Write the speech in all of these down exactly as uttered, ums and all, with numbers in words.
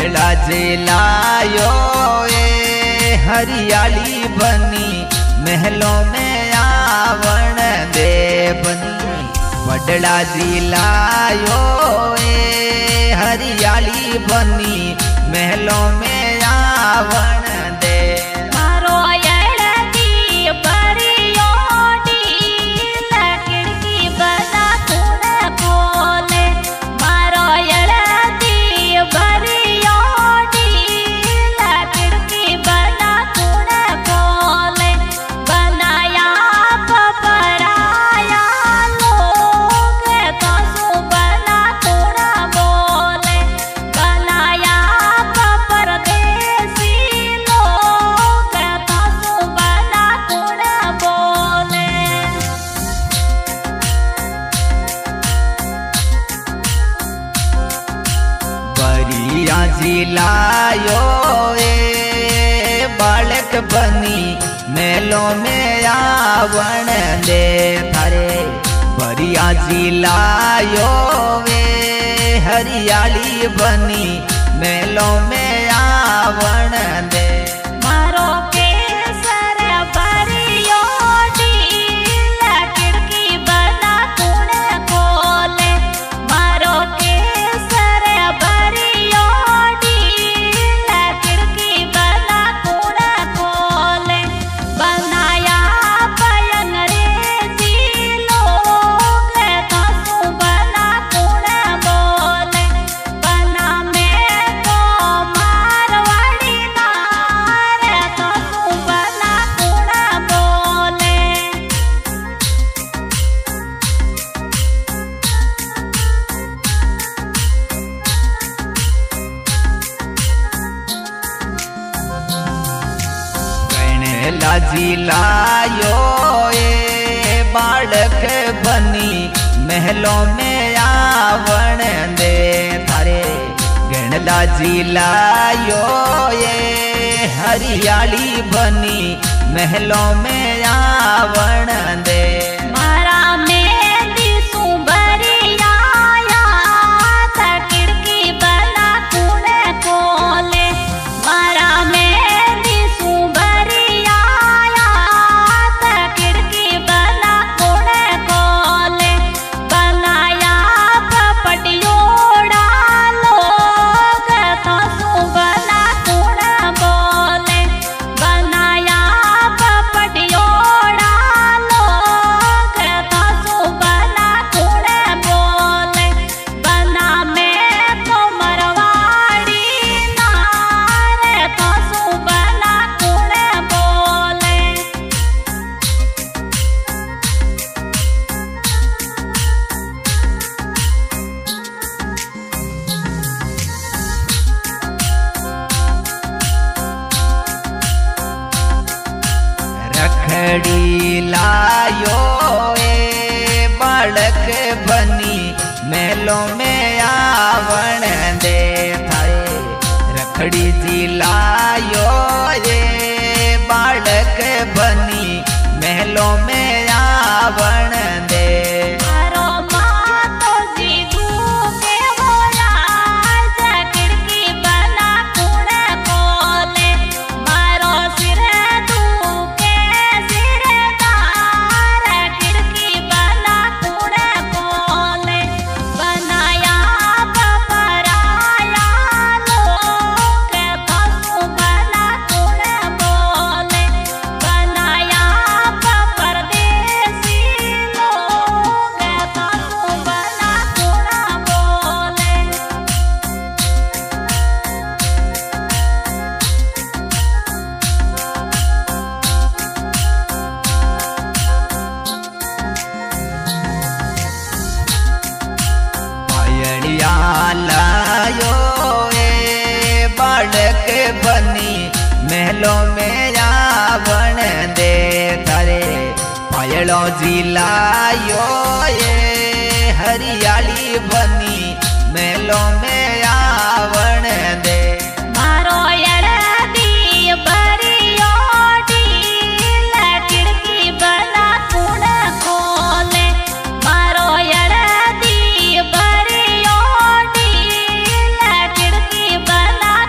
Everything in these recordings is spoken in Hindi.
बदला जिलायो ए हरियाली बनी महलों में आवण दे बनी। बदला जिलायो ए हरियाली बनी महलों में आवण दे। मारो यड़ती परियोटी खिड़की बना कुण खोले। मारो यड़ती परियोटी खिड़की बना कुण खोले। बनाया पपराया लोग तो सु बना कुण बोले। बनाया परदेसी लोग तो सु बना कुण बोले। बरिया जिलायो ए बालक बनी मेलों में आवण दे थारे। बरिया जिलायो ए हरियाली बनी मेलों में आवण दे। मारो केसर परियोटी खिड़की बना कुण खोले। मारो केसर परियोटी खिड़की बना कुण खोले। बनाया अंग्रेजी लोग तो सु बना कुण बोले। बना में तो मारवाड़ी नार तो सु बना कुण बोले। गणला जिलायो ए बालक बनी महलों में आवण दे थारे। गणला जिलायो ए हरियाली बनी महलों में आवण दे। मारा मेहंदी सुबरिया खिड़की बना कुण खोले। मारा मेहंदी सुबरिया खिड़की बना कुण खोले। बनाया पपटियोड़ा लोग तो सु बना कुण बोले। बनाया पपटियोड़ा लोग तो सु बना कुण बोले। बना में तो मरवाड़ी नार तो सु बना कुण बोले। रखड़ी लायो ए बालक बनी मेलों में आवण दे थारे। रखड़ी जिलायो ए बालक बनी मेलों में आवण दे। मारो मातो जीगू के बोला खिड़की बना कुण खोले। मारो सिर दुखे सिरदार खिड़की बना कुण खोले। बनाया पपराया लोग तो सु बना कुण बोले। बनाया परदेसी लोग तो सु बना कुण बोले। पायड़िया लायो ए बालक बनी महलों में आवण दे थारे। पायड़ों जिलायो ए हरियाली बनी महलों में आवण दे। मारो यड़ती परियोटी खिड़की बना कुण खोले। मारो यड़ती परियोटी खिड़की बना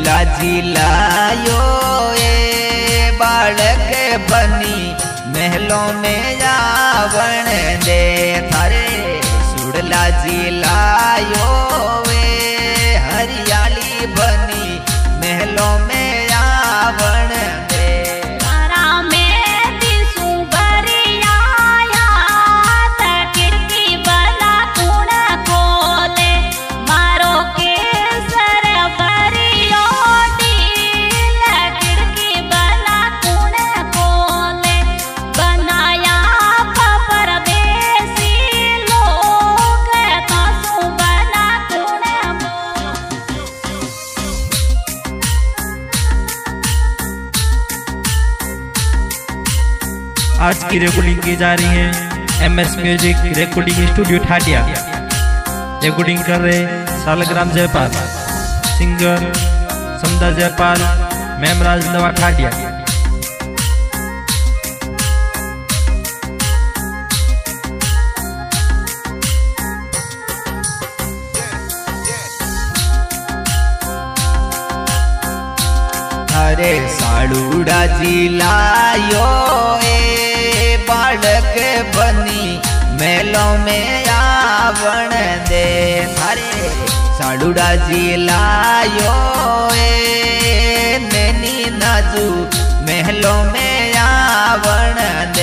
सुड़ला जिलायो ए बालक बनी महलों में आवण दे थारे सुड़ला जिलायो ए हरियाली बनी महलों में आवण दे तारा में दिसू बरियाया त खिड़की बना कुण खोले मारो केसर बरियो ढील खिड़की बना कुण खोले बनाया परदेसी लोग तासू बना कुण आज की रिकॉर्डिंग की जा रही है M S music recording studio Thadiya. Recording कर रहे सालग्राम जयपाल, सिंगर समदा जयपाल, मेमराज नवा ठाडिया। अरे साड़ूड़ा जिलायो ए बालक बनी मेलों में आवण दे थारे साड़ूड़ा जिलायो ए नैनी नाजू महलों में आवण